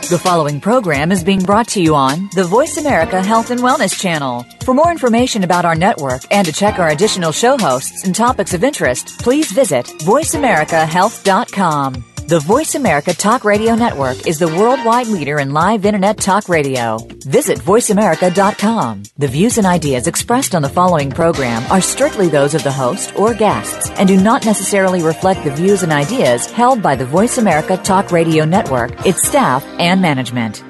The following program is being brought to you on the Voice America Health and Wellness Channel. For more information about our network and to check our additional show hosts and topics of interest, please visit voiceamericahealth.com. The Voice America Talk Radio Network is the worldwide leader in live Internet talk radio. Visit voiceamerica.com. The views and ideas expressed on the following program are strictly those of the host or guests and do not necessarily reflect the views and ideas held by the Voice America Talk Radio Network, its staff, and management.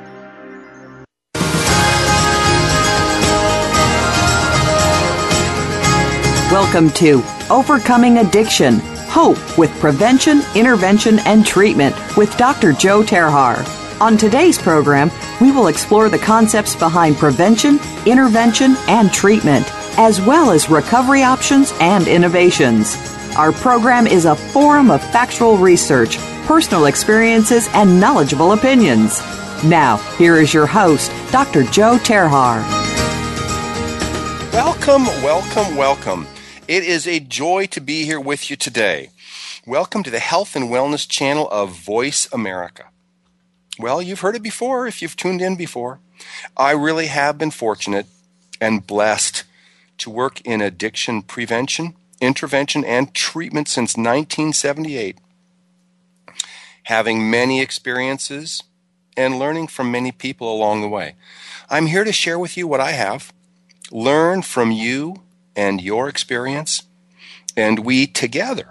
Welcome to Overcoming Addiction. Hope with Prevention, Intervention, and Treatment with Dr. Joe Terhar. On today's program, we will explore the concepts behind prevention, intervention, and treatment, as well as recovery options and innovations. Our program is a forum of factual research, personal experiences, and knowledgeable opinions. Now, here is your host, Dr. Joe Terhar. Welcome, welcome, welcome. It is a joy to be here with you today. Welcome to the Health and Wellness Channel of Voice America. Well, you've heard it before if you've tuned in before. I really have been fortunate and blessed to work in addiction prevention, intervention, and treatment since 1978. Having many experiences and learning from many people along the way. I'm here to share with you what I have, learn from you and your experience, and we together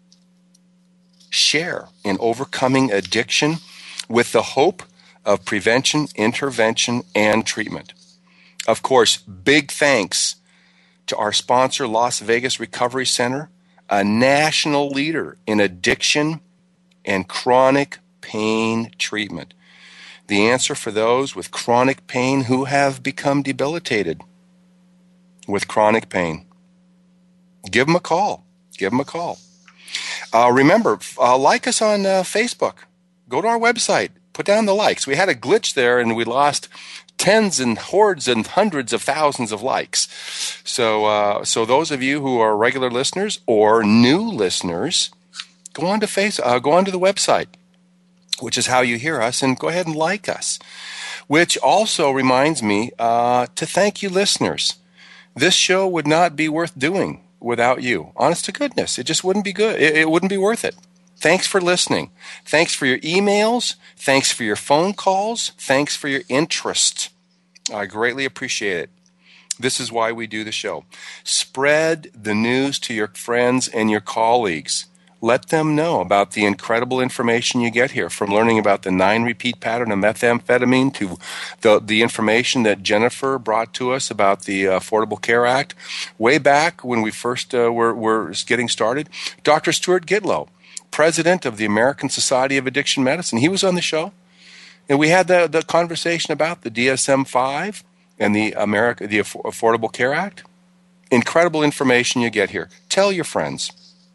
share in overcoming addiction with the hope of prevention, intervention, and treatment. Of course, big thanks to our sponsor, Las Vegas Recovery Center, a national leader in addiction and chronic pain treatment. The answer for those with chronic pain who have become debilitated with chronic pain. Give them a call. Give them a call. Remember, like us on Facebook. Go to our website. Put down the likes. We had a glitch there, and we lost tens and hordes and hundreds of thousands of likes. So those of you who are regular listeners or new listeners, go on to go on to the website, which is how you hear us, and go ahead and like us. Which also reminds me to thank you, listeners. This show would not be worth doing without you. Honest to goodness, it just wouldn't be good. It wouldn't be worth it. Thanks for listening. Thanks for your emails. Thanks for your phone calls. Thanks for your interest. I greatly appreciate it. This is why we do the show. Spread the news to your friends and your colleagues. Let them know about the incredible information you get here, from learning about the 9-repeat pattern of methamphetamine to the information that Jennifer brought to us about the Affordable Care Act. Way back when we first were getting started, Dr. Stuart Gitlow, president of the American Society of Addiction Medicine, he was on the show. And we had the conversation about the DSM-5 and the Affordable Care Act. Incredible information you get here. Tell your friends.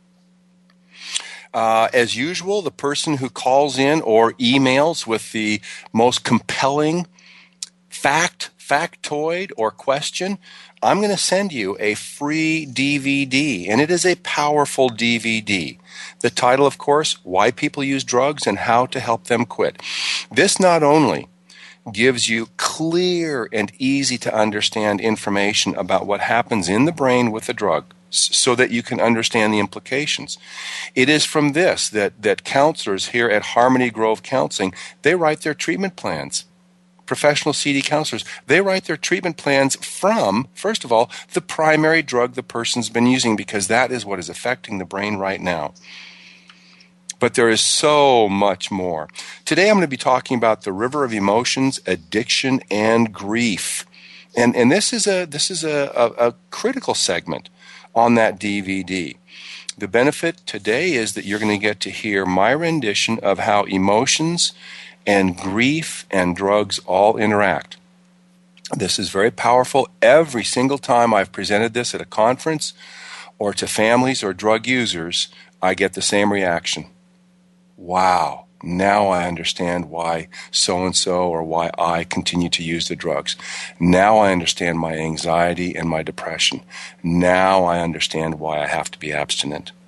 As usual, the person who calls in or emails with the most compelling factoid, or question, I'm going to send you a free DVD, and it is a powerful DVD. The title, of course, Why People Use Drugs and How to Help Them Quit. This not only gives you clear and easy to understand information about what happens in the brain with the drug, so that you can understand the implications. It is from this that counselors here at Harmony Grove Counseling, they write their treatment plans. Professional CD counselors, they write their treatment plans from, first of all, the primary drug the person's been using, because that is what is affecting the brain right now. But there is so much more. Today I'm going to be talking about the river of emotions, addiction, and grief. And this is a critical segment on that DVD. The benefit today is that you're going to get to hear my rendition of how emotions and grief and drugs all interact. This is very powerful. Every single time I've presented this at a conference or to families or drug users, I get the same reaction. Wow. Now I understand why so-and-so, or why I continue to use the drugs. Now I understand my anxiety and my depression. Now I understand why I have to be abstinent.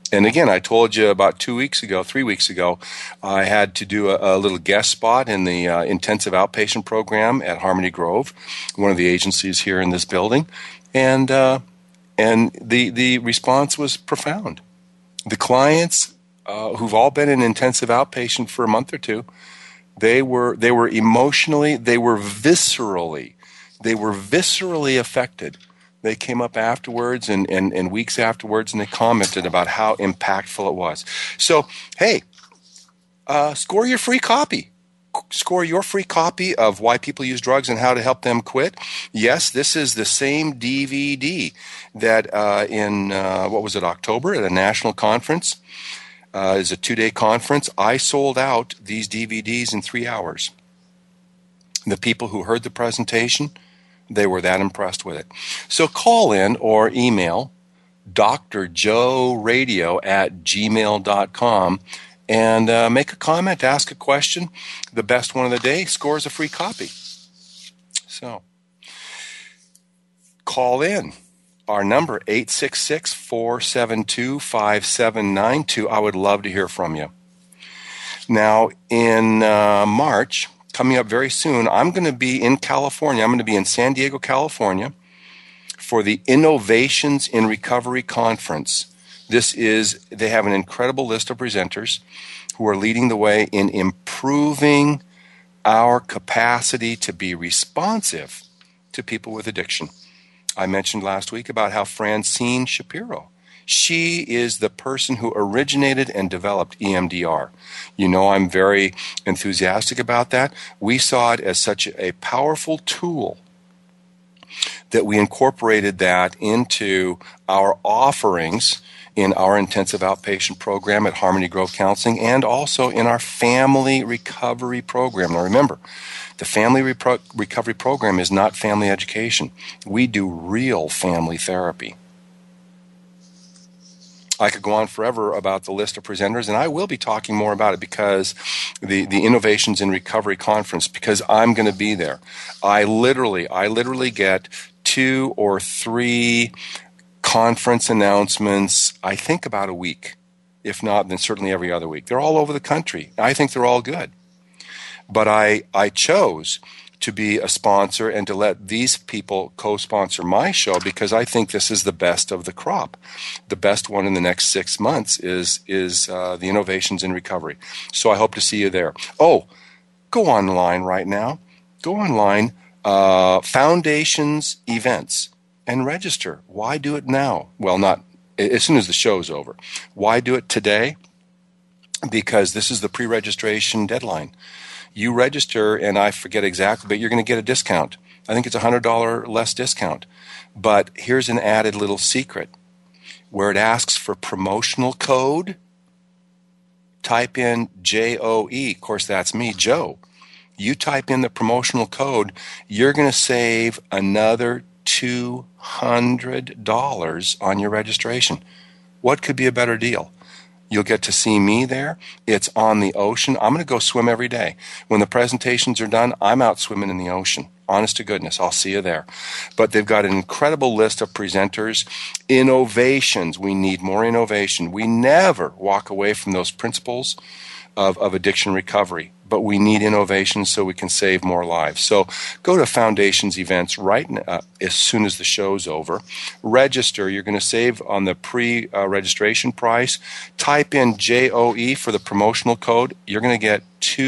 And again, I told you about 3 weeks ago, I had to do a little guest spot in the intensive outpatient program at Harmony Grove, one of the agencies here in this building, and the response was profound. The clients who've all been in intensive outpatient for a month or two, they were emotionally, they were viscerally affected. They came up afterwards and weeks afterwards, and they commented about how impactful it was. So, hey, score your free copy. Score your free copy of Why People Use Drugs and How to Help Them Quit. Yes, this is the same DVD that in October at a national conference, is a 2-day conference. I sold out these DVDs in 3 hours. The people who heard the presentation, they were that impressed with it. So call in or email drjoeradio@gmail.com and make a comment, ask a question. The best one of the day scores a free copy. So call in. Our number, 866-472-5792. I would love to hear from you. Now, in March, coming up very soon, I'm going to be in California. I'm going to be in San Diego, California, for the Innovations in Recovery Conference. They have an incredible list of presenters who are leading the way in improving our capacity to be responsive to people with addiction. I mentioned last week about how Francine Shapiro, she is the person who originated and developed EMDR. You know, I'm very enthusiastic about that. We saw it as such a powerful tool that we incorporated that into our offerings in our intensive outpatient program at Harmony Grove Counseling and also in our family recovery program. Now remember, the family recovery program is not family education. We do real family therapy. I could go on forever about the list of presenters, and I will be talking more about it because the Innovations in Recovery Conference, because I'm going to be there. I literally get 2 or 3 conference announcements, I think about a week. If not, then certainly every other week. They're all over the country. I think they're all good. But I chose to be a sponsor and to let these people co-sponsor my show because I think this is the best of the crop. The best one in the next 6 months is the Innovations in Recovery. So I hope to see you there. Oh, go online right now. Go online, Foundations Events, and register. Why do it now? Well, not as soon as the show's over. Why do it today? Because this is the pre-registration deadline. You register, and I forget exactly, but you're going to get a discount. I think it's a $100 less discount. But here's an added little secret. Where it asks for promotional code, type in JOE. Of course, that's me, Joe. You type in the promotional code, you're going to save another $200 on your registration. What could be a better deal? You'll get to see me there. It's on the ocean. I'm going to go swim every day. When the presentations are done, I'm out swimming in the ocean. Honest to goodness, I'll see you there. But they've got an incredible list of presenters. Innovations. We need more innovation. We never walk away from those principles of addiction recovery, but we need innovation so we can save more lives. So go to Foundations Events right now, as soon as the show's over. Register. You're going to save on the pre-registration price. Type in JOE for the promotional code. You're going to get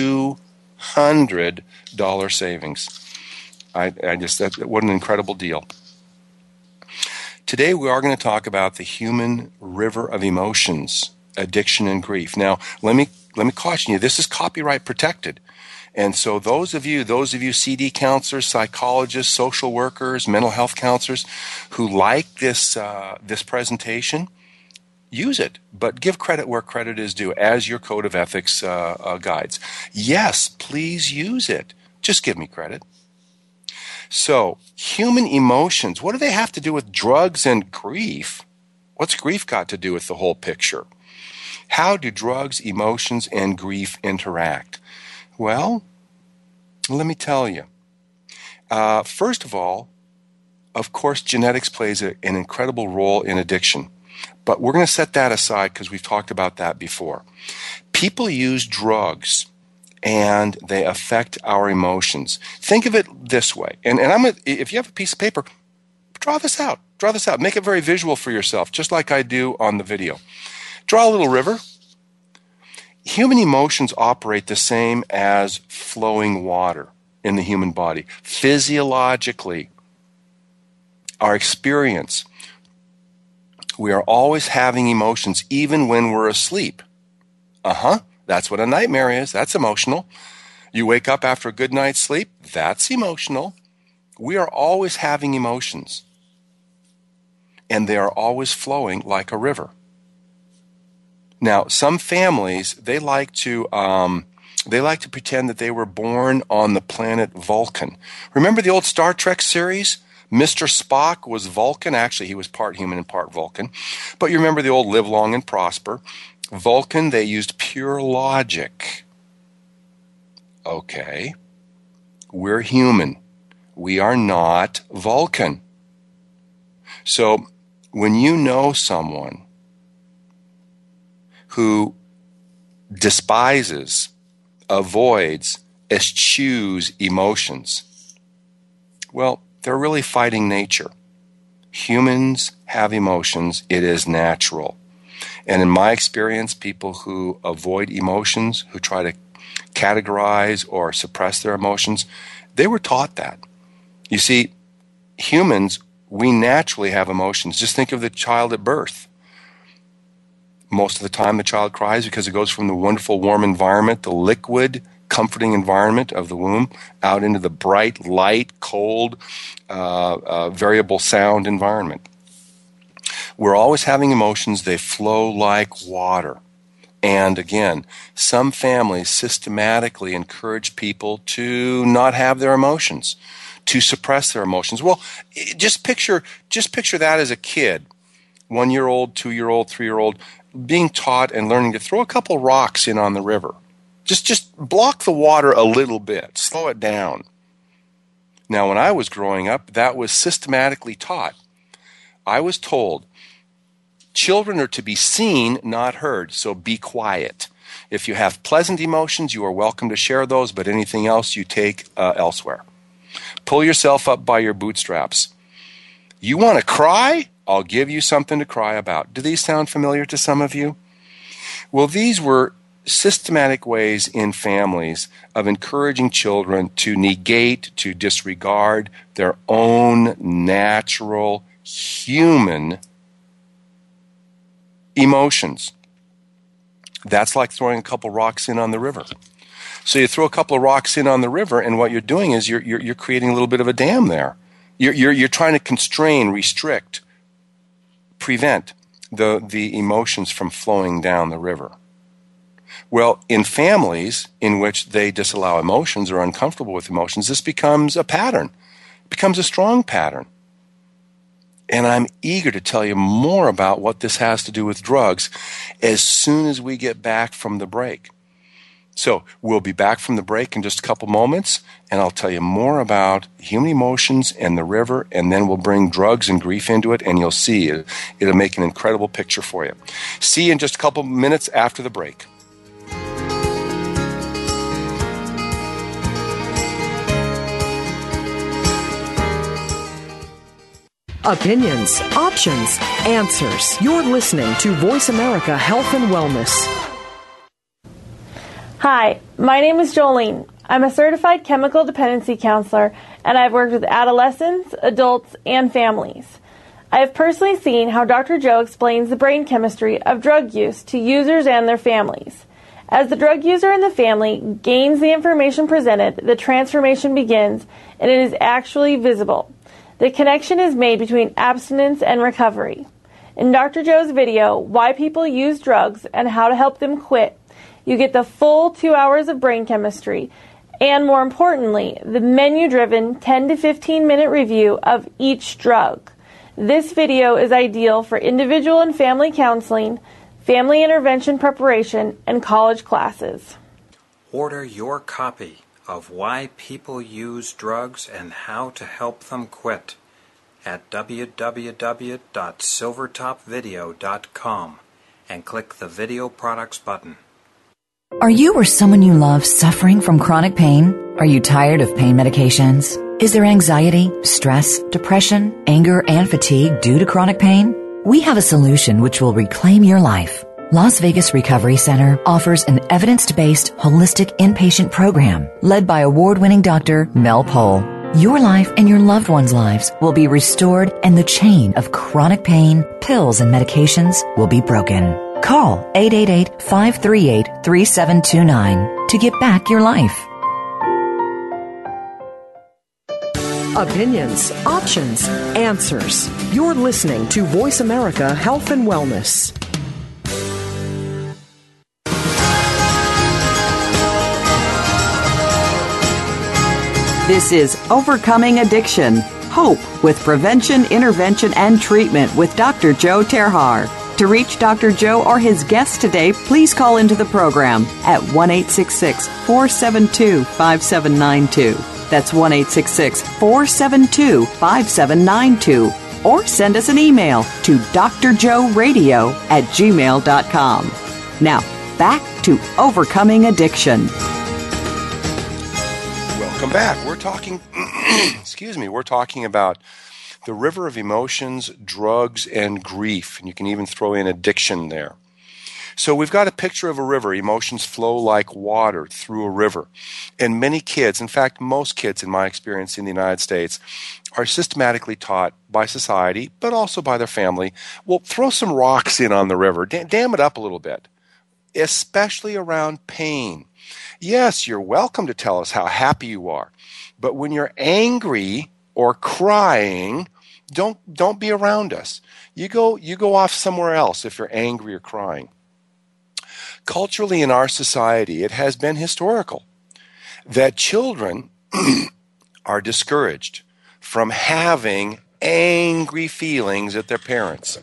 $200 savings. What an incredible deal. Today we are going to talk about the human river of emotions, addiction and grief. Now, let me caution you, this is copyright protected. And so those of you CD counselors, psychologists, social workers, mental health counselors who like this presentation, use it. But give credit where credit is due, as your code of ethics guides. Yes, please use it. Just give me credit. So, human emotions, what do they have to do with drugs and grief? What's grief got to do with the whole picture? How do drugs, emotions, and grief interact? Well, let me tell you. First of all, of course, genetics plays an incredible role in addiction. But we're going to set that aside because we've talked about that before. People use drugs and they affect our emotions. Think of it this way. And if you have a piece of paper, draw this out. Draw this out. Make it very visual for yourself, just like I do on the video. Draw a little river. Human emotions operate the same as flowing water in the human body. Physiologically, our experience, we are always having emotions even when we're asleep. That's what a nightmare is. That's emotional. You wake up after a good night's sleep. That's emotional. We are always having emotions. And they are always flowing like a river. Now, some families, they like to pretend that they were born on the planet Vulcan. Remember the old Star Trek series? Mr. Spock was Vulcan. Actually, he was part human and part Vulcan. But you remember the old Live Long and Prosper. Vulcan, they used pure logic. Okay. We're human. We are not Vulcan. So, when you know someone who despises, avoids, eschews emotions, well, they're really fighting nature. Humans have emotions. It is natural. And in my experience, people who avoid emotions, who try to categorize or suppress their emotions, they were taught that. You see, humans, we naturally have emotions. Just think of the child at birth. Most of the time the child cries because it goes from the wonderful warm environment, the liquid, comforting environment of the womb, out into the bright, light, cold, variable sound environment. We're always having emotions. They flow like water. And again, some families systematically encourage people to not have their emotions, to suppress their emotions. Well, just picture that as a kid, 1-year-old, 2-year-old, 3-year-old, being taught and learning to throw a couple rocks in on the river. Just block the water a little bit, slow it down. Now, when I was growing up, that was systematically taught. I was told, children are to be seen, not heard, so be quiet. If you have pleasant emotions, you are welcome to share those, but anything else you take elsewhere. Pull yourself up by your bootstraps. You want to cry? I'll give you something to cry about. Do these sound familiar to some of you? Well, these were systematic ways in families of encouraging children to negate, to disregard their own natural human emotions. That's like throwing a couple rocks in on the river. So you throw a couple of rocks in on the river, and what you're doing is you're creating a little bit of a dam there. You're trying to constrain, restrict, prevent the emotions from flowing down the river. Well, in families in which they disallow emotions or are uncomfortable with emotions, this becomes a pattern. It becomes a strong pattern. And I'm eager to tell you more about what this has to do with drugs as soon as we get back from the break. So we'll be back from the break in just a couple moments, and I'll tell you more about human emotions and the river, and then we'll bring drugs and grief into it, and you'll see it'll make an incredible picture for you. See you in just a couple minutes after the break. Opinions, options, answers. You're listening to Voice America Health and Wellness. Hi, my name is Jolene. I'm a certified chemical dependency counselor, and I've worked with adolescents, adults, and families. I have personally seen how Dr. Joe explains the brain chemistry of drug use to users and their families. As the drug user and the family gains the information presented, the transformation begins, and it is actually visible. The connection is made between abstinence and recovery. In Dr. Joe's video, Why People Use Drugs and How to Help Them Quit, you get the full 2 hours of brain chemistry and, more importantly, the menu-driven 10 to 15-minute review of each drug. This video is ideal for individual and family counseling, family intervention preparation, and college classes. Order your copy of Why People Use Drugs and How to Help Them Quit at www.silvertopvideo.com and click the Video Products button. Are you or someone you love suffering from chronic pain? Are you tired of pain medications? Is there anxiety, stress, depression, anger, and fatigue due to chronic pain? We have a solution which will reclaim your life. Las Vegas Recovery Center offers an evidence-based, holistic inpatient program led by award-winning Dr. Mel Pohl. Your life and your loved ones' lives will be restored, and the chain of chronic pain, pills, and medications will be broken. Call 888-538-3729 to get back your life. Opinions, options, answers. You're listening to Voice America Health and Wellness. This is Overcoming Addiction, Hope with Prevention, Intervention, and Treatment with Dr. Joe Terhar. To reach Dr. Joe or his guest today, please call into the program at 1-866-472-5792. That's 1-866-472-5792. Or send us an email to drjoeradio@gmail.com. Now, back to Overcoming Addiction. Welcome back. We're talking, we're talking about the river of emotions, drugs, and grief. And you can even throw in addiction there. So we've got a picture of a river. Emotions flow like water through a river. And many kids, in fact, most kids in my experience in the United States, are systematically taught by society, but also by their family, well, throw some rocks in on the river, dam it up a little bit, especially around pain. Yes, you're welcome to tell us how happy you are, but when you're angry or crying, don't be around us. You go off somewhere else if you're angry or crying. Culturally in our society, it has been historical that children are discouraged from having angry feelings at their parents,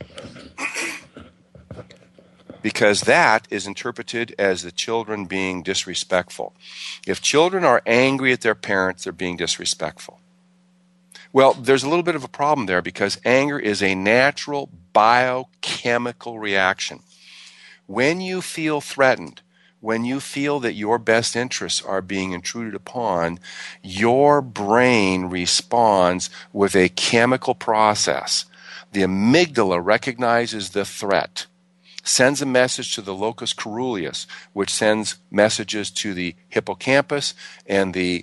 because that is interpreted as the children being disrespectful. If children are angry at their parents, they're being disrespectful. Well, there's a little bit of a problem there, because anger is a natural biochemical reaction. When you feel threatened, when you feel that your best interests are being intruded upon, your brain responds with a chemical process. The amygdala recognizes the threat, sends a message to the locus coeruleus, which sends messages to the hippocampus and the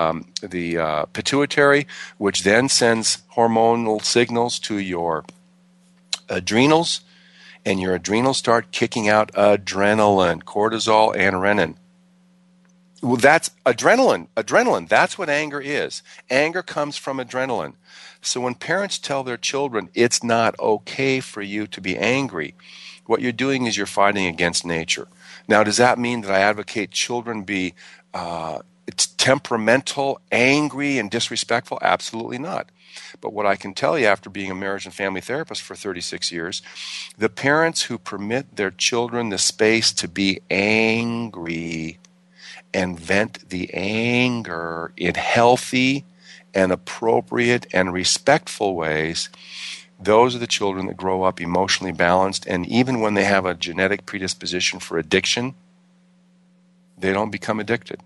pituitary, which then sends hormonal signals to your adrenals, and your adrenals start kicking out adrenaline, cortisol, and renin. Well, that's adrenaline. Adrenaline, that's what anger is. Anger comes from adrenaline. So when parents tell their children, it's not okay for you to be angry, what you're doing is you're fighting against nature. Now, does that mean that I advocate children be temperamental, angry, and disrespectful? Absolutely not. But what I can tell you, after being a marriage and family therapist for 36 years, the parents who permit their children the space to be angry and vent the anger in healthy and appropriate and respectful ways, those are the children that grow up emotionally balanced. And even when they have a genetic predisposition for addiction, they don't become addicted.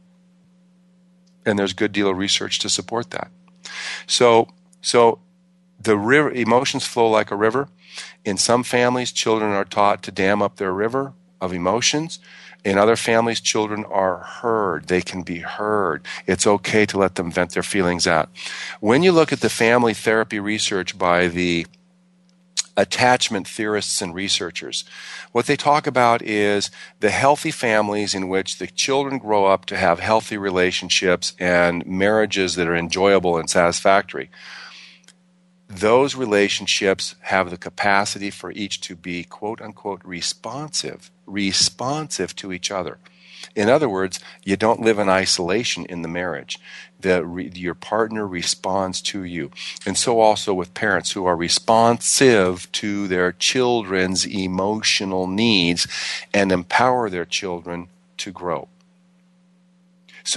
And there's a good deal of research to support that. So the river, emotions flow like a river. In some families, children are taught to dam up their river of emotions. In other families, children are heard. They can be heard. It's okay to let them vent their feelings out. When you look at the family therapy research by the attachment theorists and researchers, what they talk about is the healthy families in which the children grow up to have healthy relationships and marriages that are enjoyable and satisfactory. Those relationships have the capacity for each to be, quote unquote, responsive to each other. In other words, you don't live in isolation in the marriage. Your partner responds to you. And so also with parents who are responsive to their children's emotional needs and empower their children to grow. So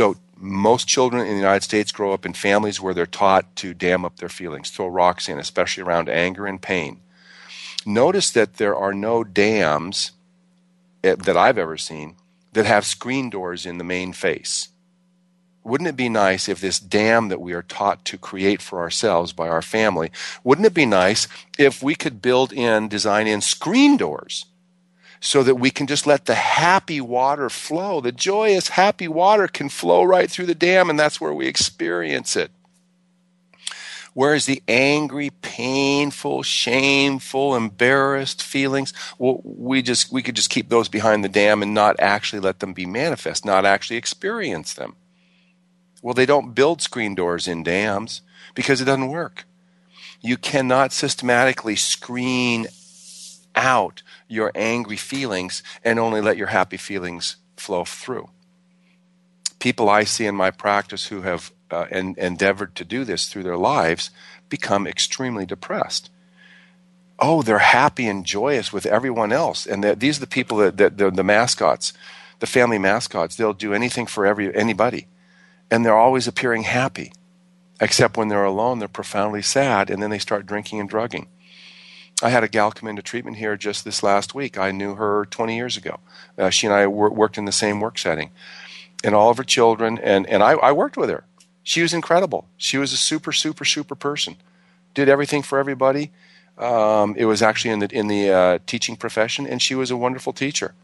Most children in the United States grow up in families where they're taught to dam up their feelings, throw rocks in, especially around anger and pain. Notice that there are no dams that I've ever seen that have screen doors in the main face. Wouldn't it be nice if this dam that we are taught to create for ourselves by our family, wouldn't it be nice if we could design in screen doors so that we can just let the happy water flow? The joyous, happy water can flow right through the dam, and that's where we experience it. Whereas the angry, painful, shameful, embarrassed feelings, well, we could just keep those behind the dam and not actually let them be manifest, not actually experience them. Well, they don't build screen doors in dams because it doesn't work. You cannot systematically screen out your angry feelings and only let your happy feelings flow through. People I see in my practice who have endeavored to do this through their lives become extremely depressed. Oh, they're happy and joyous with everyone else. And these are the people that the mascots, the family mascots. They'll do anything for anybody. And they're always appearing happy. Except when they're alone, they're profoundly sad, and then they start drinking and drugging. I had a gal come into treatment here just this last week. I knew her 20 years ago. She and I worked in the same work setting. And all of her children, and I worked with her. She was incredible. She was a super, super, super person. Did everything for everybody. It was actually in the teaching profession, and she was a wonderful teacher.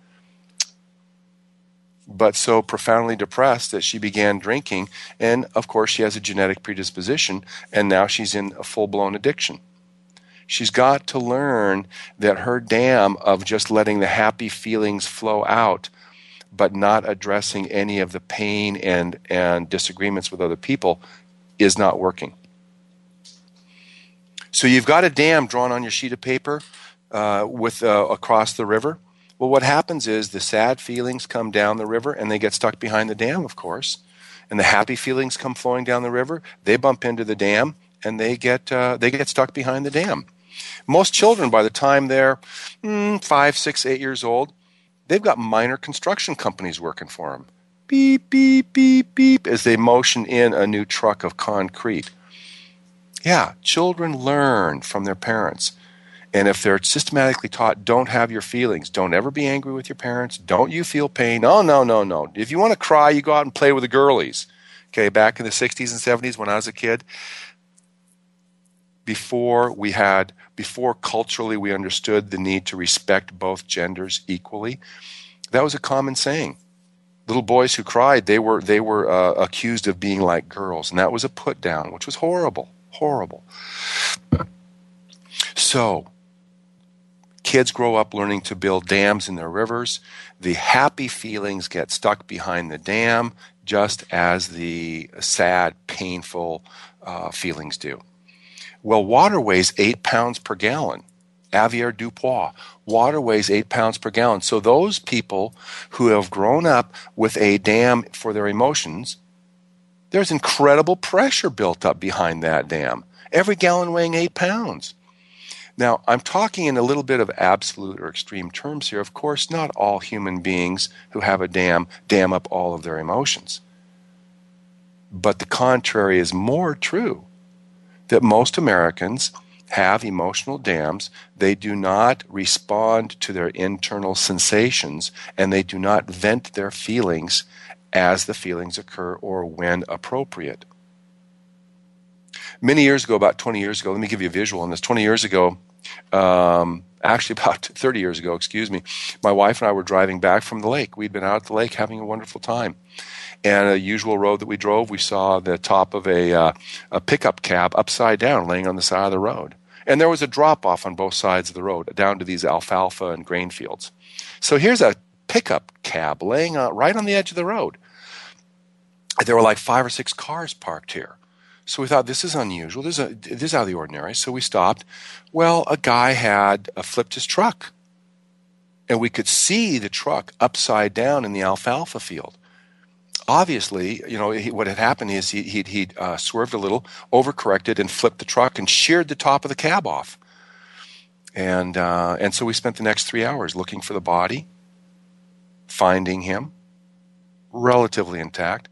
But so profoundly depressed that she began drinking, and of course she has a genetic predisposition, and now she's in a full-blown addiction. She's got to learn that her dam of just letting the happy feelings flow out but not addressing any of the pain and disagreements with other people is not working. So you've got a dam drawn on your sheet of paper with across the river. Well, what happens is the sad feelings come down the river and they get stuck behind the dam, of course. And the happy feelings come flowing down the river. They bump into the dam and they get stuck behind the dam. Most children, by the time they're 5, 6, 8 years old, they've got minor construction companies working for them. Beep, beep, beep, beep, as they motion in a new truck of concrete. Yeah, children learn from their parents. And if they're systematically taught, don't have your feelings, don't ever be angry with your parents, don't you feel pain? Oh, no. If you want to cry, you go out and play with the girlies. Okay, back in the 60s and 70s when I was a kid, before culturally we understood the need to respect both genders equally, that was a common saying. Little boys who cried, they were accused of being like girls, and that was a put down, which was horrible. So, kids grow up learning to build dams in their rivers. The happy feelings get stuck behind the dam, just as the sad, painful feelings do. Well, water weighs 8 pounds per gallon. Avier Dupois. Water weighs 8 pounds per gallon. So those people who have grown up with a dam for their emotions, there's incredible pressure built up behind that dam. Every gallon weighing 8 pounds. Now, I'm talking in a little bit of absolute or extreme terms here. Of course, not all human beings who have a dam up all of their emotions. But the contrary is more true. That most Americans have emotional dams. They do not respond to their internal sensations, and they do not vent their feelings as the feelings occur or when appropriate. Many years ago, about 20 years ago, let me give you a visual on this. 20 years ago, actually about 30 years ago, my wife and I were driving back from the lake. We'd been out at the lake having a wonderful time. And a usual road that we drove, we saw the top of a pickup cab upside down laying on the side of the road. And there was a drop-off on both sides of the road down to these alfalfa and grain fields. So here's a pickup cab laying right on the edge of the road. There were like 5 or 6 cars parked here. So we thought, this is unusual. This is out of the ordinary. So we stopped. Well, a guy had flipped his truck. And we could see the truck upside down in the alfalfa field. Obviously, what had happened is he'd swerved a little, overcorrected, and flipped the truck and sheared the top of the cab off. And so we spent the next 3 hours looking for the body, finding him, relatively intact,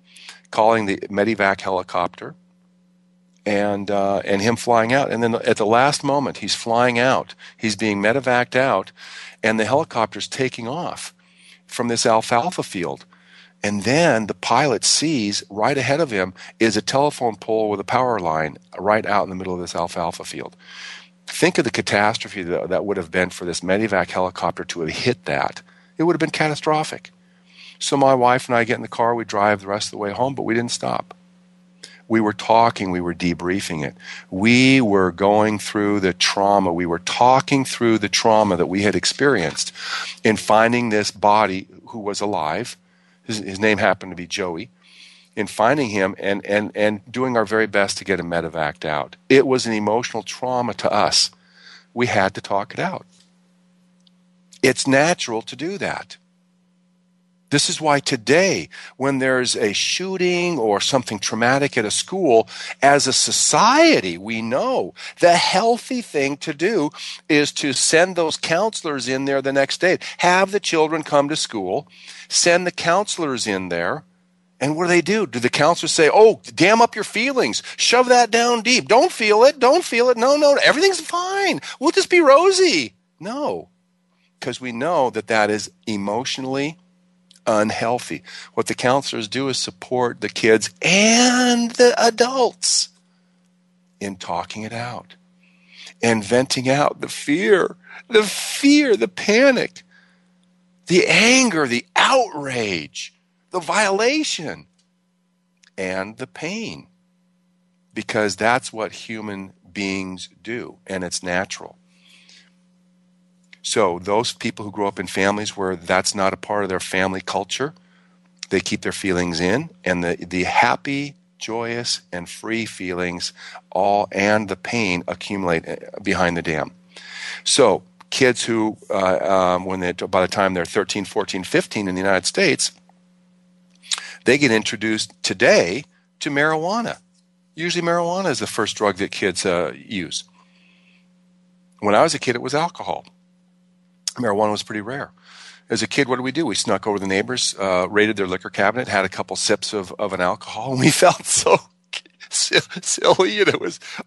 calling the Medivac helicopter, and him flying out. And then at the last moment, he's flying out. He's being medevaced out, and the helicopter's taking off from this alfalfa field. And then the pilot sees right ahead of him is a telephone pole with a power line right out in the middle of this alfalfa field. Think of the catastrophe that would have been for this Medivac helicopter to have hit that. It would have been catastrophic. So my wife and I get in the car, we drive the rest of the way home, but we didn't stop. We were talking, we were debriefing it. We were going through the trauma. We were talking through the trauma that we had experienced in finding this body who was alive. His name happened to be Joey. In finding him and doing our very best to get him medevaced out. It was an emotional trauma to us. We had to talk it out. It's natural to do that. This is why today, when there's a shooting or something traumatic at a school, as a society, we know the healthy thing to do is to send those counselors in there the next day. Have the children come to school, send the counselors in there, and what do? Do the counselors say, oh, dam up your feelings, shove that down deep, don't feel it, no, everything's fine, we'll just be rosy? No, because we know that is emotionally unhealthy. What the counselors do is support the kids and the adults in talking it out and venting out the fear, the panic, the anger, the outrage, the violation, and the pain. Because that's what human beings do, and it's natural. So those people who grow up in families where that's not a part of their family culture, they keep their feelings in, and the happy, joyous, and free feelings and the pain accumulate behind the dam. So kids who, by the time they're 13, 14, 15 in the United States, they get introduced today to marijuana. Usually marijuana is the first drug that kids use. When I was a kid, it was alcohol. Marijuana was pretty rare. As a kid, what did? We snuck over the neighbors, raided their liquor cabinet, had a couple sips of an alcohol, and we felt so silly, and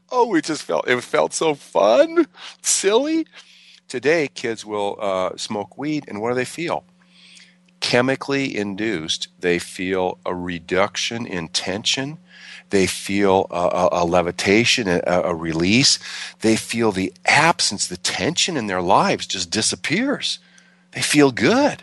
it felt so fun, silly. Today, kids will smoke weed, and what do they feel? Chemically induced, they feel a reduction in tension. They feel a levitation, a release. They feel the absence, the tension in their lives just disappears. They feel good.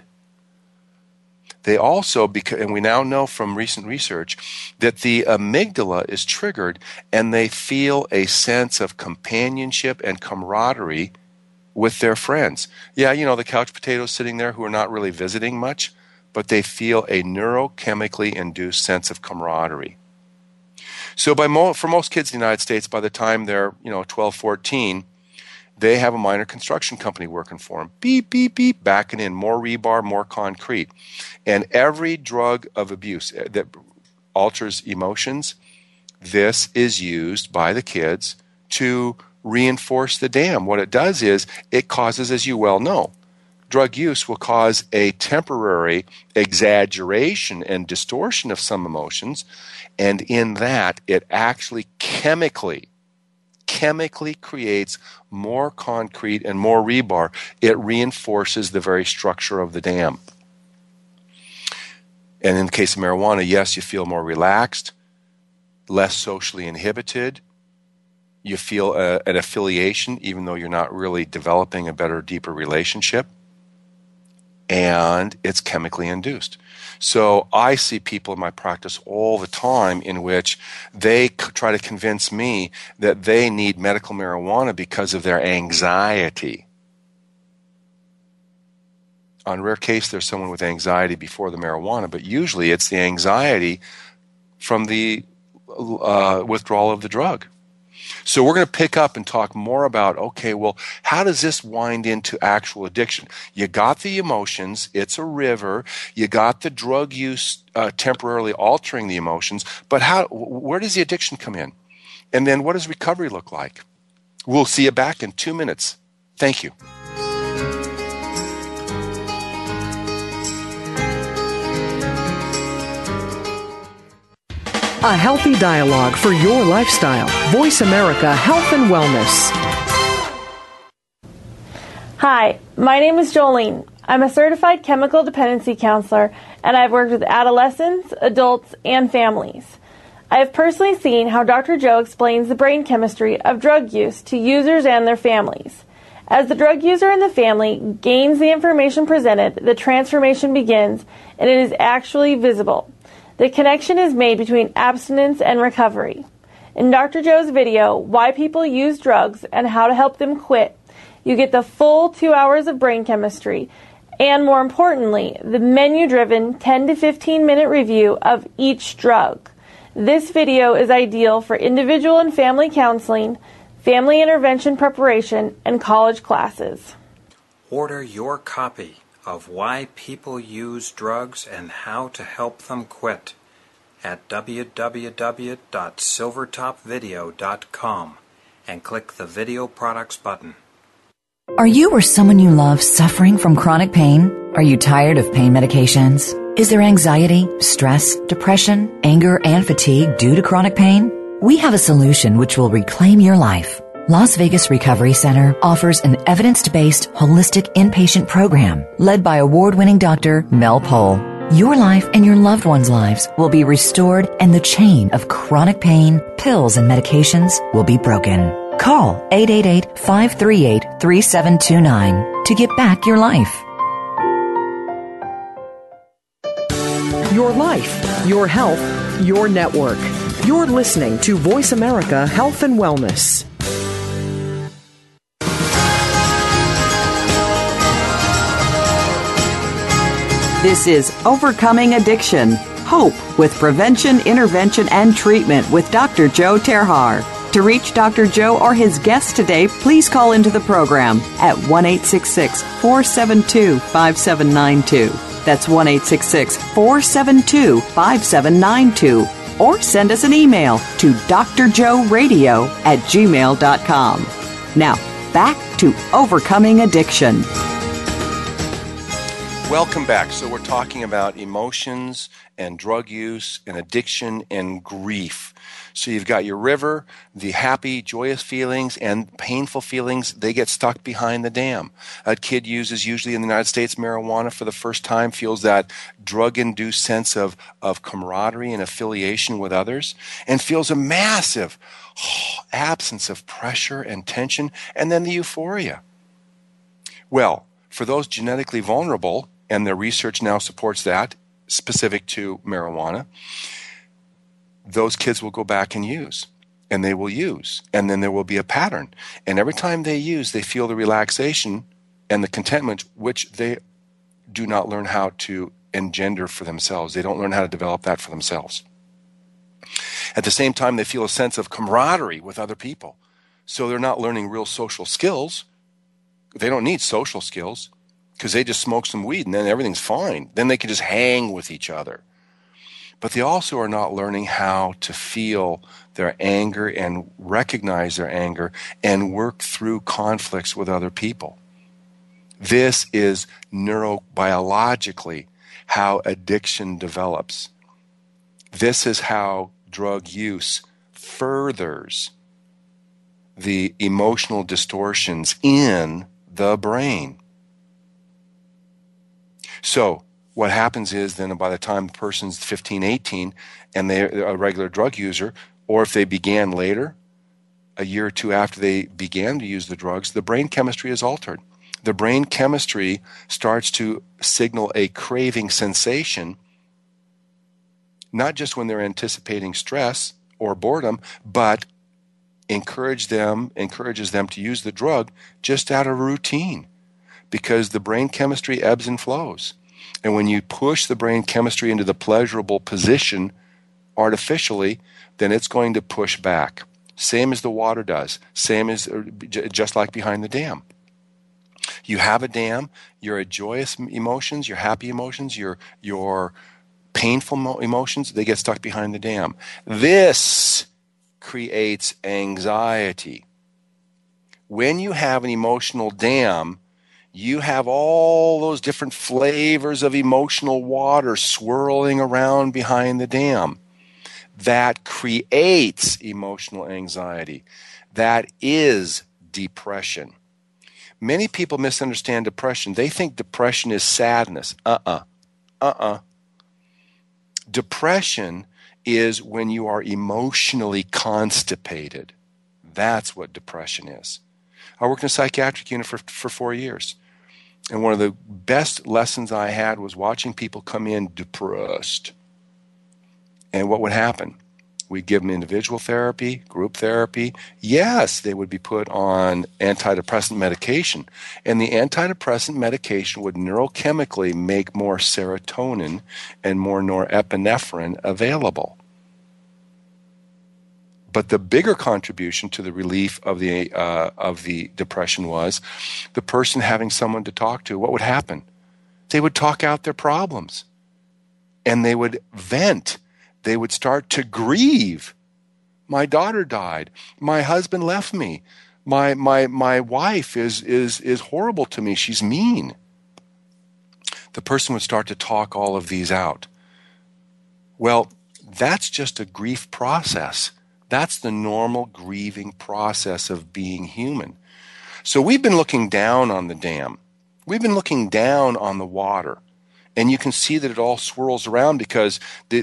They also, and we now know from recent research, that the amygdala is triggered and they feel a sense of companionship and camaraderie with their friends. Yeah, the couch potatoes sitting there who are not really visiting much, but they feel a neurochemically induced sense of camaraderie. So for most kids in the United States, by the time they're 12, 14, they have a minor construction company working for them. Beep, beep, beep, backing in more rebar, more concrete. And every drug of abuse that alters emotions, this is used by the kids to reinforce the dam. What it does is it causes, as you well know, drug use will cause a temporary exaggeration and distortion of some emotions, and in that, it actually chemically creates more concrete and more rebar. It reinforces the very structure of the dam. And in the case of marijuana, yes, you feel more relaxed, less socially inhibited. You feel an affiliation, even though you're not really developing a better, deeper relationship. And it's chemically induced. So I see people in my practice all the time in which they try to convince me that they need medical marijuana because of their anxiety. On rare case, there's someone with anxiety before the marijuana, but usually it's the anxiety from the withdrawal of the drug. So we're going to pick up and talk more about, okay, well, how does this wind into actual addiction? You got the emotions, it's a river. You got the drug use temporarily altering the emotions, but where does the addiction come in? And then what does recovery look like? We'll see you back in 2 minutes. Thank you. A healthy dialogue for your lifestyle. Voice America Health and Wellness. Hi, my name is Jolene. I'm a certified chemical dependency counselor, and I've worked with adolescents, adults, and families. I have personally seen how Dr. Joe explains the brain chemistry of drug use to users and their families. As the drug user and the family gains the information presented, the transformation begins, and it is actually visible. The connection is made between abstinence and recovery. In Dr. Joe's video, Why People Use Drugs and How to Help Them Quit, you get the full 2 hours of brain chemistry and, more importantly, the menu-driven 10 to 15-minute review of each drug. This video is ideal for individual and family counseling, family intervention preparation, and college classes. Order your copy of Why People Use Drugs and How to Help Them Quit at www.silvertopvideo.com and click the Video Products button. Are you or someone you love suffering from chronic pain? Are you tired of pain medications? Is there anxiety, stress, depression, anger, and fatigue due to chronic pain? We have a solution which will reclaim your life. Las Vegas Recovery Center offers an evidence-based, holistic inpatient program led by award-winning Dr. Mel Pohl. Your life and your loved ones' lives will be restored, and the chain of chronic pain, pills, and medications will be broken. Call 888-538-3729 to get back your life. Your life, your health, your network. You're listening to Voice America Health and Wellness. This is Overcoming Addiction. Hope with Prevention, Intervention, and Treatment with Dr. Joe Terhar. To reach Dr. Joe or his guest today, please call into the program at 1-866-472-5792. That's 1-866-472-5792. Or send us an email to drjoeradio@gmail.com. Now, back to Overcoming Addiction. Welcome back. So we're talking about emotions and drug use and addiction and grief. So you've got your river, the happy, joyous feelings and painful feelings, they get stuck behind the dam. A kid uses, usually in the United States, marijuana for the first time, feels that drug-induced sense of camaraderie and affiliation with others, and feels a massive absence of pressure and tension, and then the euphoria. Well, for those genetically vulnerable, and their research now supports that, specific to marijuana, those kids will go back and use, and they will use, and then there will be a pattern. And every time they use, they feel the relaxation and the contentment, which they do not learn how to engender for themselves. They don't learn how to develop that for themselves. At the same time, they feel a sense of camaraderie with other people. So they're not learning real social skills. They don't need social skills because they just smoke some weed and then everything's fine. Then they can just hang with each other. But they also are not learning how to feel their anger and recognize their anger and work through conflicts with other people. This is neurobiologically how addiction develops. This is how drug use furthers the emotional distortions in the brain. So what happens is then by the time the person's 15, 18, and they're a regular drug user, or if they began later, a year or two after they began to use the drugs, the brain chemistry is altered. The brain chemistry starts to signal a craving sensation, not just when they're anticipating stress or boredom, but encourages them to use the drug just out of routine, because the brain chemistry ebbs and flows. And when you push the brain chemistry into the pleasurable position artificially, then it's going to push back. Same as the water does. Same as just like behind the dam. You have a dam, your joyous emotions, your happy emotions, your painful emotions, they get stuck behind the dam. This creates anxiety. When you have an emotional dam, you have all those different flavors of emotional water swirling around behind the dam. that creates emotional anxiety. That is depression. Many people misunderstand depression. They think depression is sadness. Depression is when you are emotionally constipated. That's what depression is. I worked in a psychiatric unit for 4 years. And one of the best lessons I had was watching people come in depressed. And what would happen? We'd give them individual therapy, group therapy. Yes, they would be put on antidepressant medication. And the antidepressant medication would neurochemically make more serotonin and more norepinephrine available. But the bigger contribution to the relief of the depression was the person having someone to talk to. What would happen? They would talk out their problems. And they would vent. They would start to grieve. My daughter died. My husband left me. My wife is horrible to me. She's mean. The person would start to talk all of these out. Well, that's just a grief process. That's the normal grieving process of being human. So we've been looking down on the dam. We've been looking down on the water. And you can see that it all swirls around because the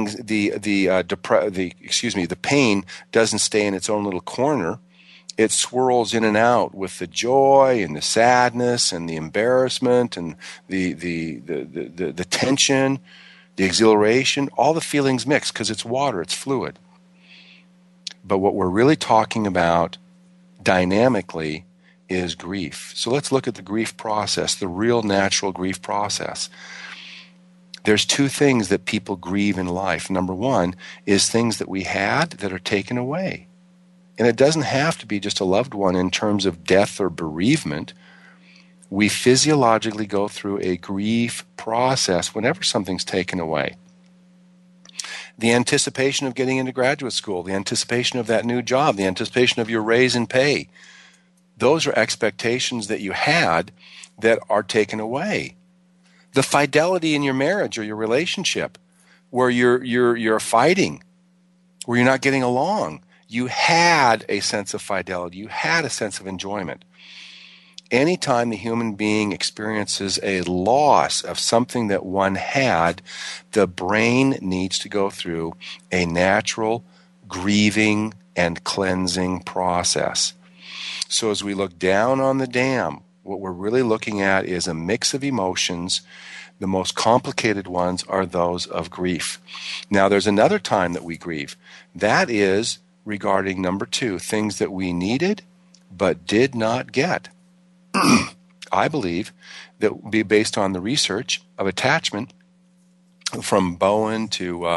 pain doesn't stay in its own little corner. It swirls in and out with the joy and the sadness and the embarrassment and the tension, the exhilaration, all the feelings mix because it's water, it's fluid. But what we're really talking about dynamically is grief. So let's look at the grief process, the real natural grief process. There's two things that people grieve in life. Number one is things that we had that are taken away. And it doesn't have to be just a loved one in terms of death or bereavement. We physiologically go through a grief process whenever something's taken away. The anticipation of getting into graduate school, the anticipation of that new job, the anticipation of your raise in pay. Those are expectations that you had that are taken away. The fidelity in your marriage or your relationship where you're fighting, where you're not getting along. You had a sense of fidelity. You had a sense of enjoyment. Anytime the human being experiences a loss of something that one had, the brain needs to go through a natural grieving and cleansing process. So as we look down on the dam, what we're really looking at is a mix of emotions. The most complicated ones are those of grief. Now, there's another time that we grieve. That is regarding number two, things that we needed but did not get. I believe that will be based on the research of attachment from Bowen to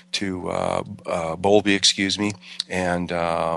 Bowlby, and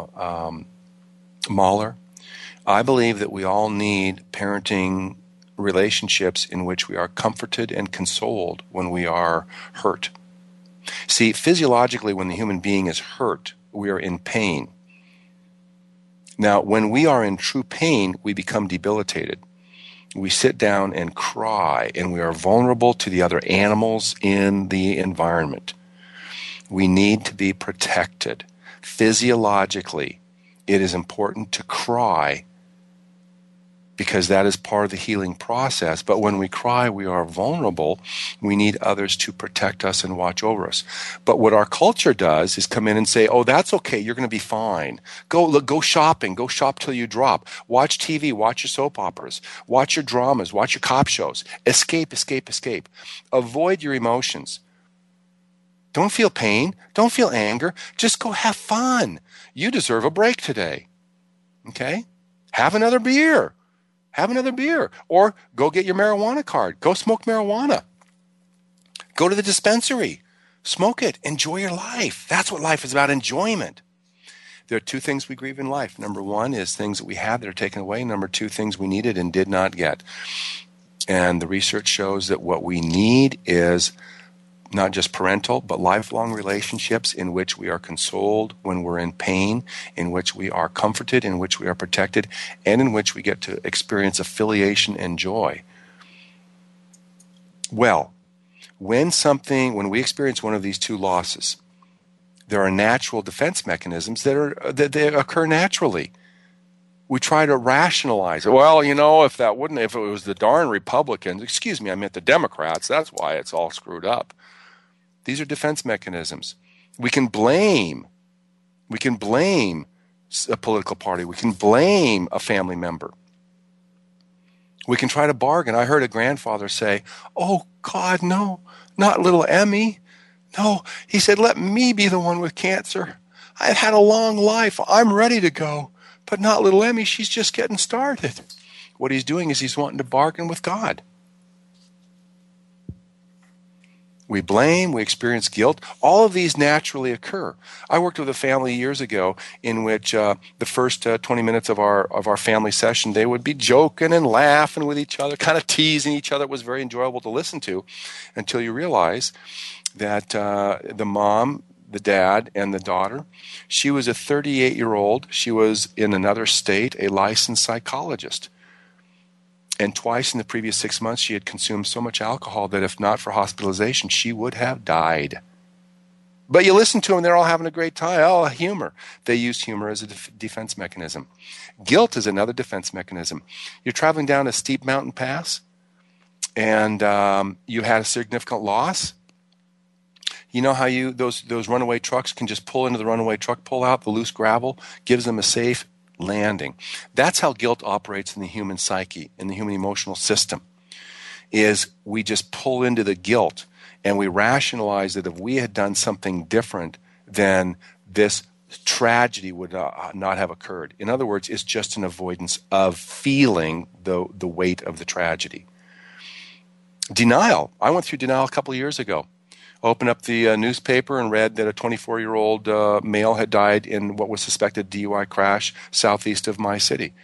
Mahler. I believe that we all need parenting relationships in which we are comforted and consoled when we are hurt. See, physiologically, when the human being is hurt, we are in pain. Now, when we are in true pain, we become debilitated. We sit down and cry, and we are vulnerable to the other animals in the environment. We need to be protected. Physiologically, it is important to cry because that is part of the healing process. But when we cry, we are vulnerable. We need others to protect us and watch over us. But what our culture does is come in and say, oh, that's okay. You're going to be fine. Go shopping. Go shop till you drop. Watch TV. Watch your soap operas. Watch your dramas. Watch your cop shows. Escape, escape, escape. Avoid your emotions. Don't feel pain. Don't feel anger. Just go have fun. You deserve a break today. Okay? Have another beer. Have another beer. Or go get your marijuana card. Go smoke marijuana. Go to the dispensary. Smoke it. Enjoy your life. That's what life is about, enjoyment. There are two things we grieve in life. Number one is things that we had that are taken away. Number two, things we needed and did not get. And the research shows that what we need is not just parental, but lifelong relationships in which we are consoled when we're in pain, in which we are comforted, in which we are protected, and in which we get to experience affiliation and joy. Well, when we experience one of these two losses, There are natural defense mechanisms that they occur naturally. We try to rationalize it. Well, if it was the darn Republicans, excuse me, I meant the Democrats, that's why it's all screwed up. These are defense mechanisms. We can blame a political party. We can blame a family member. We can try to bargain. I heard a grandfather say, "Oh, God, no, not little Emmy. No," he said, "let me be the one with cancer. I've had a long life. I'm ready to go. But not little Emmy. She's just getting started." What he's doing is he's wanting to bargain with God. We blame, we experience guilt. All of these naturally occur. I worked with a family years ago in which the first 20 minutes of our family session, they would be joking and laughing with each other, kind of teasing each other. It was very enjoyable to listen to until you realize that the mom, the dad, and the daughter, she was a 38-year-old. She was in another state, a licensed psychologist. And twice in the previous 6 months, she had consumed so much alcohol that if not for hospitalization, she would have died. But you listen to them, they're all having a great time. Oh, humor. They use humor as a defense mechanism. Guilt is another defense mechanism. You're traveling down a steep mountain pass, and you had a significant loss. You know how those runaway trucks can just pull into the runaway truck pull-out, the loose gravel, gives them a safe landing. That's how guilt operates in the human psyche, in the human emotional system, is we just pull into the guilt and we rationalize that if we had done something different, then this tragedy would not have occurred. In other words, it's just an avoidance of feeling the weight of the tragedy. Denial. I went through denial a couple of years ago. Opened up the newspaper and read that a 24-year-old male had died in what was suspected DUI crash southeast of my city.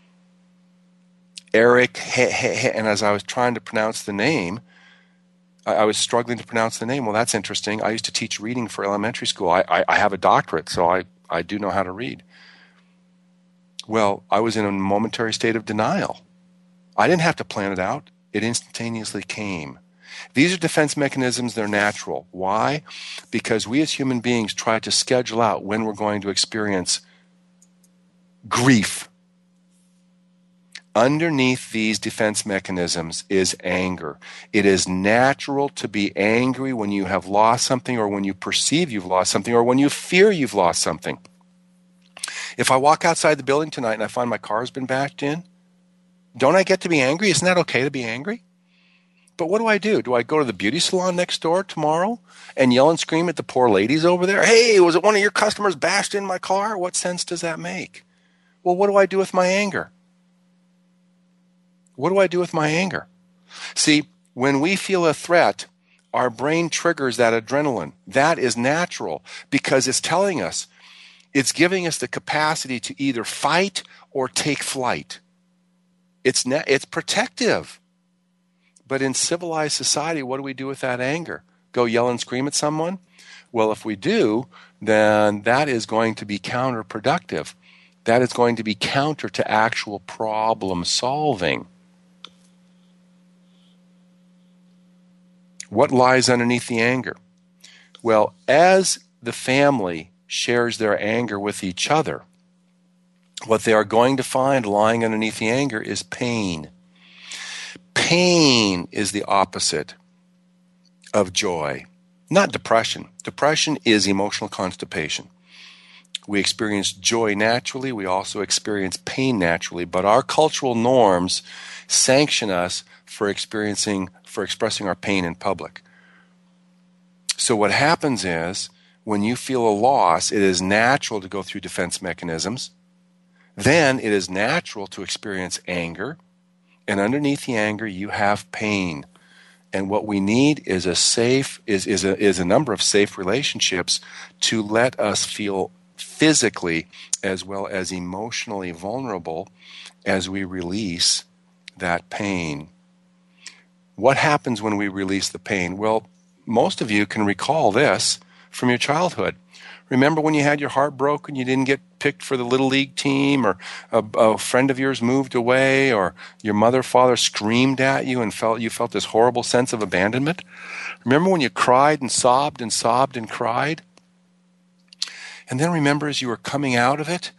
Eric, and as I was trying to pronounce the name, I was struggling to pronounce the name. Well, that's interesting. I used to teach reading for elementary school. I have a doctorate, so I do know how to read. Well, I was in a momentary state of denial. I didn't have to plan it out. It instantaneously came. These are defense mechanisms. They're natural. Why? Because we as human beings try to schedule out when we're going to experience grief. Underneath these defense mechanisms is anger. It is natural to be angry when you have lost something, or when you perceive you've lost something, or when you fear you've lost something. If I walk outside the building tonight and I find my car's been backed in, don't I get to be angry? Isn't that okay to be angry? But what do? Do I go to the beauty salon next door tomorrow and yell and scream at the poor ladies over there? Hey, was it one of your customers bashed in my car? What sense does that make? Well, what do I do with my anger? What do I do with my anger? See, when we feel a threat, our brain triggers that adrenaline. That is natural because it's telling us, it's giving us the capacity to either fight or take flight. It's protective. But in civilized society, what do we do with that anger? Go yell and scream at someone? Well, if we do, then that is going to be counterproductive. That is going to be counter to actual problem solving. What lies underneath the anger? Well, as the family shares their anger with each other, what they are going to find lying underneath the anger is pain. Pain is the opposite of joy, not depression. Depression is emotional constipation. We experience joy naturally. We also experience pain naturally. But our cultural norms sanction us for expressing our pain in public. So what happens is, when you feel a loss, it is natural to go through defense mechanisms. Then it is natural to experience anger. And underneath the anger, you have pain. And what we need is a number of safe relationships to let us feel physically as well as emotionally vulnerable as we release that pain. What happens when we release the pain? Well, most of you can recall this from your childhood. Remember when you had your heart broken, you didn't get picked for the Little League team, or a friend of yours moved away, or your mother or father screamed at you and you felt this horrible sense of abandonment? Remember when you cried and sobbed and sobbed and cried? And then remember, as you were coming out of it,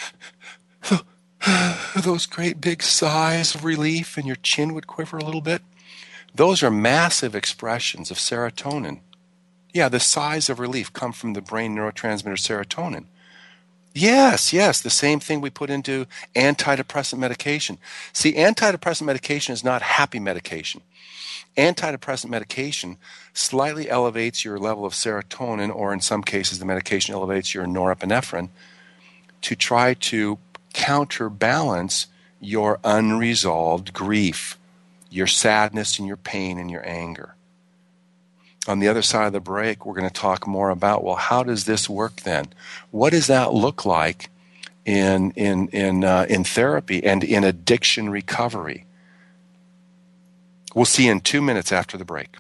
those great big sighs of relief, and your chin would quiver a little bit. Those are massive expressions of serotonin. Yeah, the sighs of relief come from the brain neurotransmitter serotonin. Yes, the same thing we put into antidepressant medication. See, antidepressant medication is not happy medication. Antidepressant medication slightly elevates your level of serotonin, or in some cases the medication elevates your norepinephrine, to try to counterbalance your unresolved grief, your sadness and your pain and your anger. On the other side of the break, we're going to talk more about, well, how does this work then? What does that look like in therapy and in addiction recovery? We'll see you in 2 minutes after the break.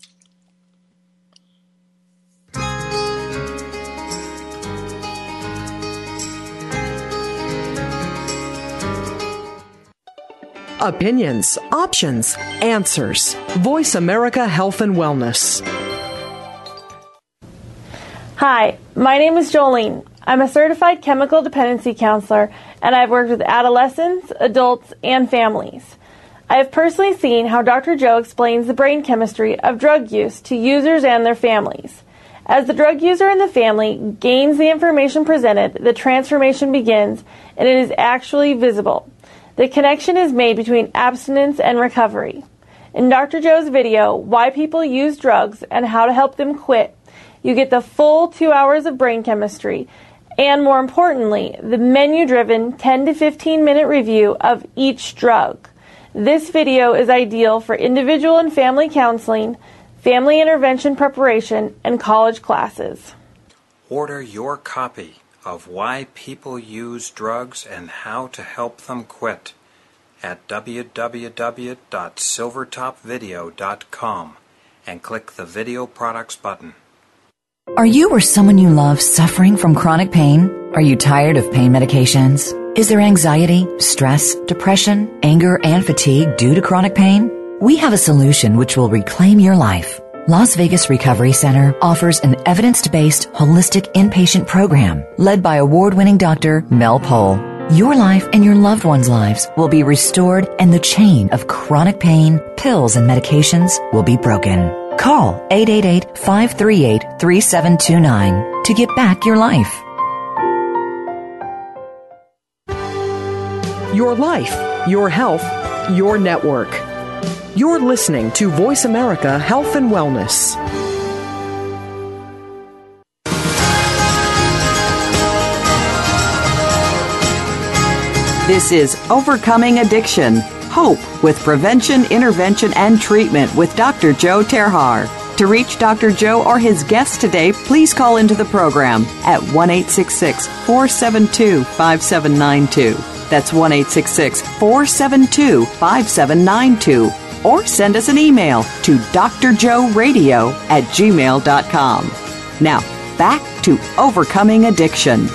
Opinions, options, answers. Voice America Health and Wellness. Hi, my name is Jolene. I'm a certified chemical dependency counselor, and I've worked with adolescents, adults, and families. I have personally seen how Dr. Joe explains the brain chemistry of drug use to users and their families. As the drug user and the family gains the information presented, the transformation begins, and it is actually visible. The connection is made between abstinence and recovery. In Dr. Joe's video, Why People Use Drugs and How to Help Them Quit, you get the full 2 hours of brain chemistry and, more importantly, the menu-driven 10 to 15-minute review of each drug. This video is ideal for individual and family counseling, family intervention preparation, and college classes. Order your copy of Why People Use Drugs and How to Help Them Quit at www.silvertopvideo.com and click the Video Products button. Are you or someone you love suffering from chronic pain? Are you tired of pain medications? Is there anxiety, stress, depression, anger, and fatigue due to chronic pain? We have a solution which will reclaim your life. Las Vegas Recovery Center offers an evidence-based, holistic inpatient program led by award-winning Dr. Mel Pohl. Your life and your loved ones' lives will be restored, and the chain of chronic pain, pills, and medications will be broken. Call 888-538-3729 to get back your life. Your life, your health, your network. You're listening to Voice America Health and Wellness. This is Overcoming Addiction, Hope with Prevention, Intervention, and Treatment with Dr. Joe Terhar. To reach Dr. Joe or his guest today, please call into the program at 1-866-472-5792. That's 1-866-472-5792. Or send us an email to drjoeradio@gmail.com. Now, back to Overcoming Addiction.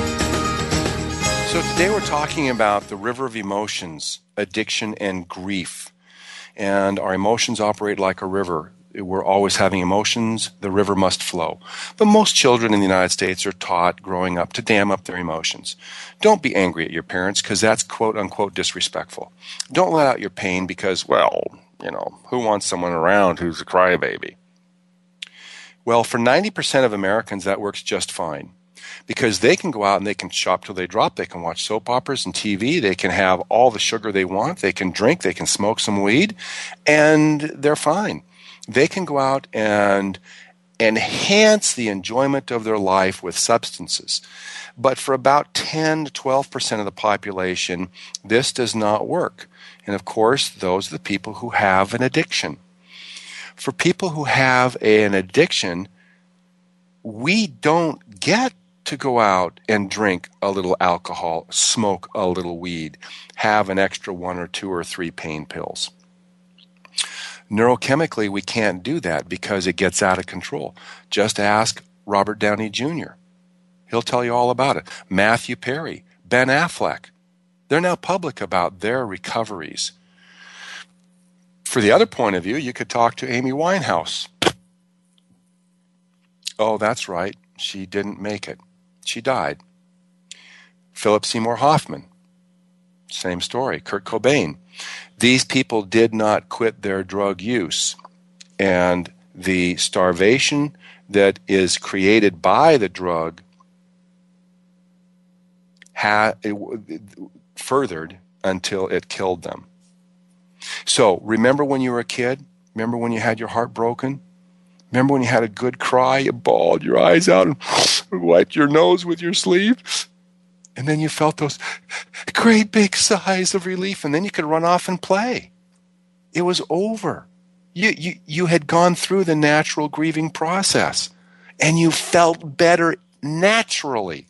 So today we're talking about the river of emotions, addiction, and grief. And our emotions operate like a river. We're always having emotions. The river must flow. But most children in the United States are taught growing up to dam up their emotions. Don't be angry at your parents because that's quote-unquote disrespectful. Don't let out your pain because, well, who wants someone around who's a crybaby? Well, for 90% of Americans, that works just fine because they can go out and they can shop till they drop. They can watch soap operas and TV. They can have all the sugar they want. They can drink. They can smoke some weed, and they're fine. They can go out and enhance the enjoyment of their life with substances. But for about 10 to 12% of the population, this does not work. And of course, those are the people who have an addiction. For people who have an addiction, we don't get to go out and drink a little alcohol, smoke a little weed, have an extra 1 or 2 or 3 pain pills. Neurochemically, we can't do that because it gets out of control. Just ask Robert Downey Jr. He'll tell you all about it. Matthew Perry, Ben Affleck. They're now public about their recoveries. For the other point of view, you could talk to Amy Winehouse. Oh, that's right. She didn't make it. She died. Philip Seymour Hoffman, same story. Kurt Cobain. These people did not quit their drug use. And the starvation that is created by the drug furthered until it killed them. So remember when you were a kid? Remember when you had your heart broken? Remember when you had a good cry, you bawled your eyes out and wiped your nose with your sleeve? And then you felt those great big sighs of relief, and then you could run off and play. It was over. You had gone through the natural grieving process, and you felt better naturally.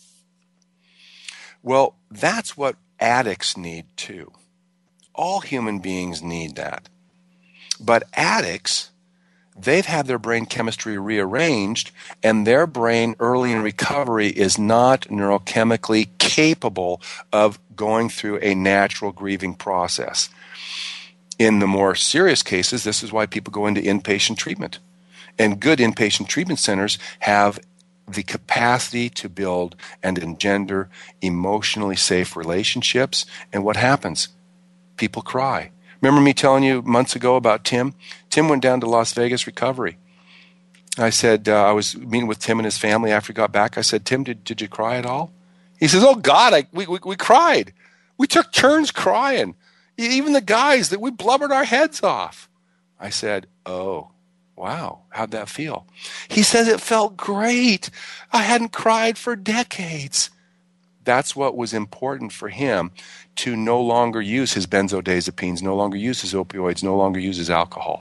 Well, that's what addicts need too. All human beings need that. But addicts, they've had their brain chemistry rearranged, and their brain early in recovery is not neurochemically capable of going through a natural grieving process. In the more serious cases, this is why people go into inpatient treatment. And good inpatient treatment centers have the capacity to build and engender emotionally safe relationships. And what happens? People cry. Remember me telling you months ago about Tim? Tim went down to Las Vegas recovery. I said, I was meeting with Tim and his family after he got back. I said, Tim, did you cry at all? He says, oh, God, we cried. We took turns crying. Even the guys, that we blubbered our heads off. I said, oh, wow, how'd that feel? He says, it felt great. I hadn't cried for decades. That's what was important for him, to no longer use his benzodiazepines, no longer use his opioids, no longer use his alcohol.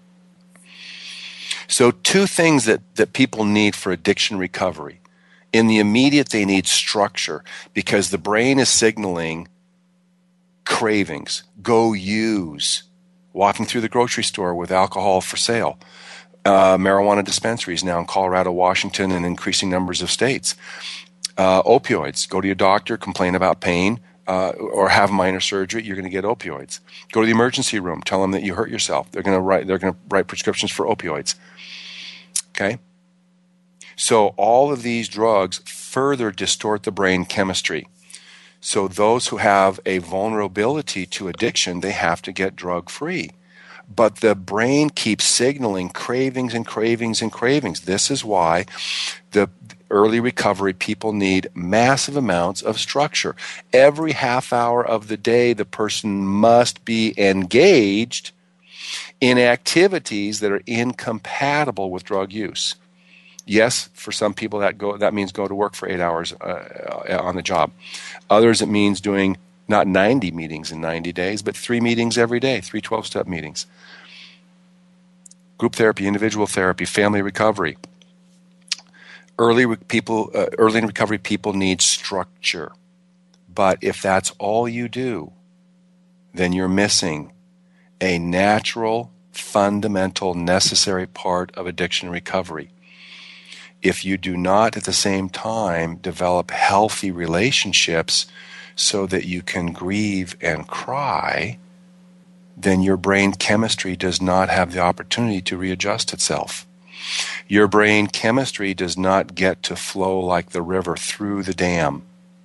So two things that people need for addiction recovery. In the immediate, they need structure, because the brain is signaling cravings. Go use. Walking through the grocery store with alcohol for sale. Marijuana dispensaries now in Colorado, Washington, and increasing numbers of states. Opioids. Go to your doctor, complain about pain, or have minor surgery. You're going to get opioids. Go to the emergency room. Tell them that you hurt yourself. They're going to write prescriptions for opioids. Okay? So all of these drugs further distort the brain chemistry. So those who have a vulnerability to addiction, they have to get drug-free. But the brain keeps signaling cravings and cravings and cravings. This is why the early recovery people need massive amounts of structure. Every half hour of the day, the person must be engaged in activities that are incompatible with drug use. Yes, for some people that means go to work for 8 hours on the job. Others, it means doing not 90 meetings in 90 days, but 3 meetings every day, 3 12-step meetings. Group therapy, individual therapy, family recovery. Early in recovery people need structure. But if that's all you do, then you're missing a natural, fundamental, necessary part of addiction recovery. If you do not at the same time develop healthy relationships so that you can grieve and cry, then your brain chemistry does not have the opportunity to readjust itself. Your brain chemistry does not get to flow like the river through the dam.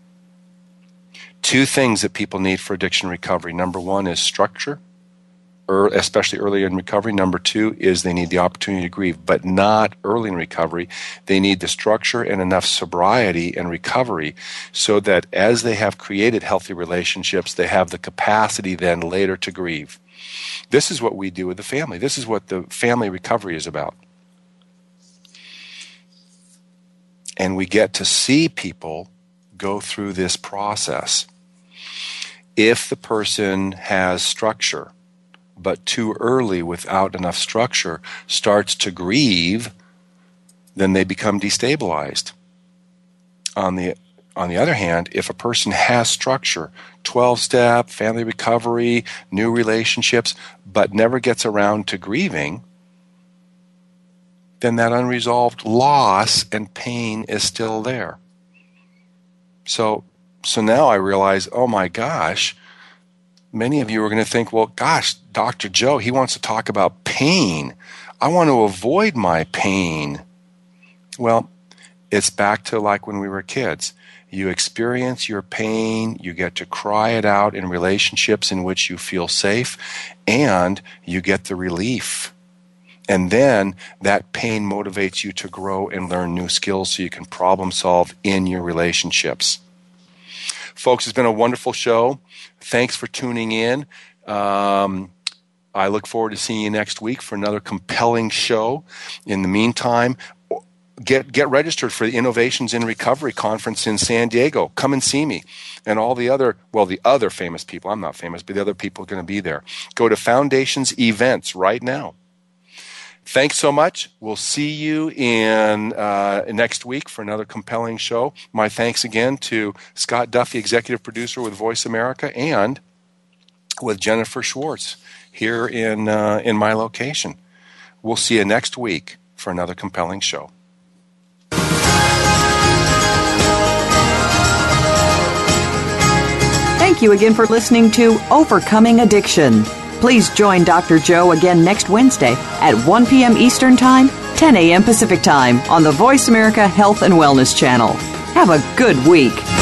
Two things that people need for addiction recovery. Number one is structure, especially early in recovery. Number two is they need the opportunity to grieve, but not early in recovery. They need the structure and enough sobriety and recovery so that as they have created healthy relationships, they have the capacity then later to grieve. This is what we do with the family. This is what the family recovery is about. And we get to see people go through this process. If the person has structure, but too early without enough structure starts to grieve, then they become destabilized. On the other hand, if a person has structure, 12-step, family recovery, new relationships, but never gets around to grieving, then that unresolved loss and pain is still there. So now I realize, oh my gosh, many of you are going to think, well, gosh, Dr. Joe, he wants to talk about pain. I want to avoid my pain. Well, It's back to like when we were kids. You experience your pain, you get to cry it out in relationships in which you feel safe, and you get the relief. And then that pain motivates you to grow and learn new skills so you can problem solve in your relationships. Folks, it's been a wonderful show. Thanks for tuning in. I look forward to seeing you next week for another compelling show. In the meantime, get registered for the Innovations in Recovery Conference in San Diego. Come and see me and all the other famous people. I'm not famous, but the other people are going to be there. Go to Foundations Events right now. Thanks so much. We'll see you in next week for another compelling show. My thanks again to Scott Duffy, executive producer with Voice America, and with Jennifer Schwartz here in my location. We'll see you next week for another compelling show. Thank you again for listening to Overcoming Addiction. Please join Dr. Joe again next Wednesday at 1 p.m. Eastern Time, 10 a.m. Pacific Time on the Voice America Health and Wellness Channel. Have a good week.